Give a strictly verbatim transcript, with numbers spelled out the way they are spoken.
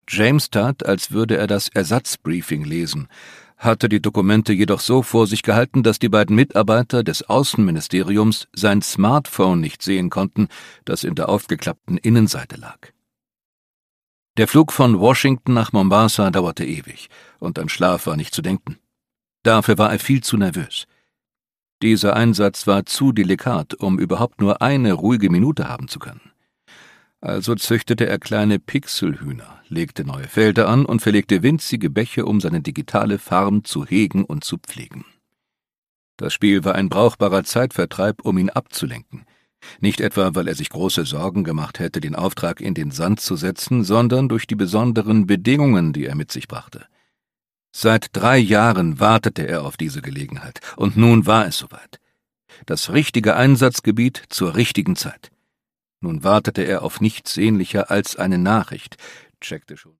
James tat, als würde er das Ersatzbriefing lesen, hatte die Dokumente jedoch so vor sich gehalten, dass die beiden Mitarbeiter des Außenministeriums sein Smartphone nicht sehen konnten, das in der aufgeklappten Innenseite lag. Der Flug von Washington nach Mombasa dauerte ewig, und an Schlaf war nicht zu denken. Dafür war er viel zu nervös. Dieser Einsatz war zu delikat, um überhaupt nur eine ruhige Minute haben zu können. Also züchtete er kleine Pixelhühner, legte neue Felder an und verlegte winzige Bäche, um seine digitale Farm zu hegen und zu pflegen. Das Spiel war ein brauchbarer Zeitvertreib, um ihn abzulenken. Nicht etwa, weil er sich große Sorgen gemacht hätte, den Auftrag in den Sand zu setzen, sondern durch die besonderen Bedingungen, die er mit sich brachte. Seit drei Jahren wartete er auf diese Gelegenheit, und nun war es soweit. Das richtige Einsatzgebiet zur richtigen Zeit. Nun wartete er auf nichts sehnlicher als eine Nachricht, checkte schon